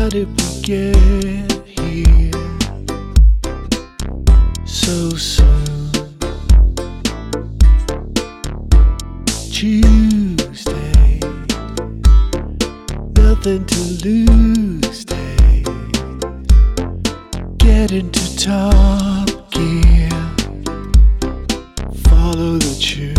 How did we get here so soon? Tuesday, nothing to lose day. Get into top gear, follow the tune.